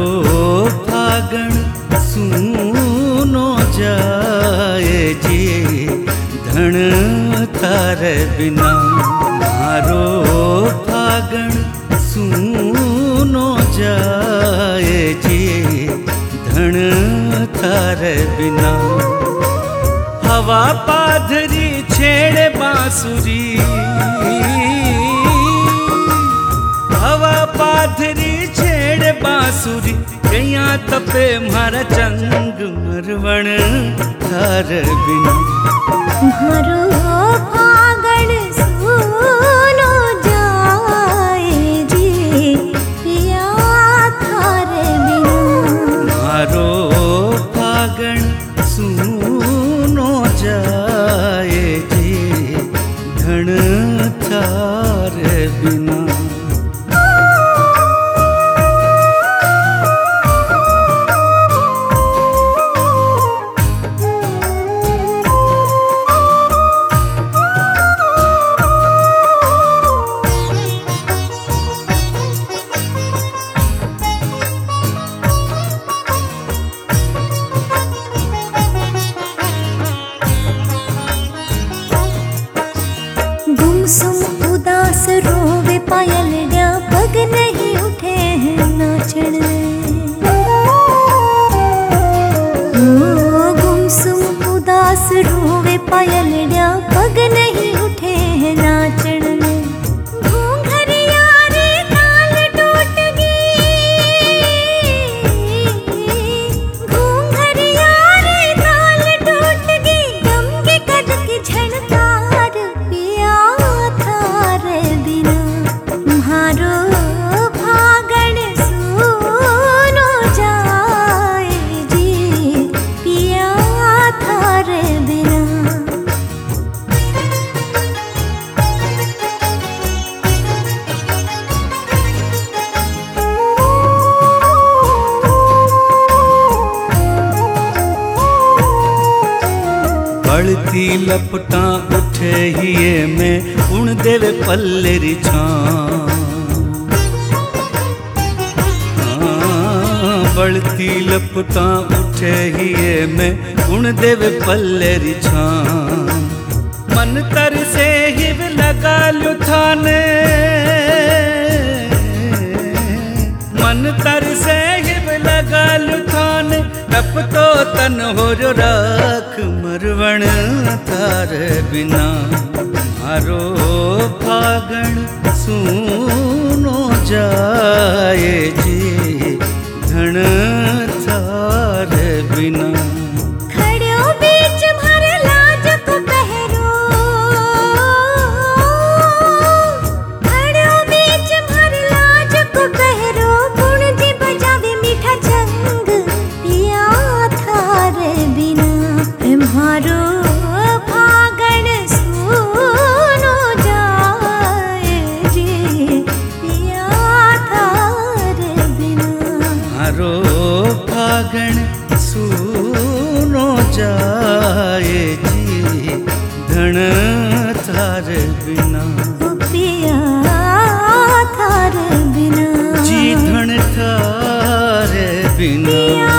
फागण सूनो जाए जी धन थारे बिना। मारो फागण सूनो जाए जी धन थारे बिना। हवा पाधरी छेड़े बांसुरी, हवा पाधरी छेड़े बांसुरी, कैया तपे मारा चंग मरवण थारे बिना। मारो फागण सूनो जाए जी पिया थारे बिना। मारो फागण सूनो जाए जी धन थारे बिना। गुमसुम उदास रोवे पायलड़िया, पग नहीं उठे हैं नाचण। गुमसुम उदास रोवे पायलड़िया, पग नहीं उठे हैं नाचण। घूंघरिया रे ताल टूट गई, घूंघरिया रे ताल टूट गई, गम के कद की झनकार पिया थारे बिना। मारो फागण सूनो जाए जी पिया थारे बिना। पड़ती लपटा उठे हिये में उन देवे पल्लेरी छां। बढ़ती लपटा उठे हिये में उन देवे पल्लेरी छां। मन तर से हिव लगा लु थाने, मन तर से हिव लगा लु थाने, तप तो तन हो जो राख मरवण थारे बिना। मारो फागण सूनो जाए जी धन थारे बिना। खड़ो बीच भर लाज को पहरो, खड़ो बीच भर लाज को पहरो, गुण जी बजावे मीठा चंग पिया थारे बिना। मारो फागण सूनो जाए जी पिया थारे बिना। मारो फागण सूनो जाए जी धन थारे बिना। पिया थारे बिना जी धन थारे बिना।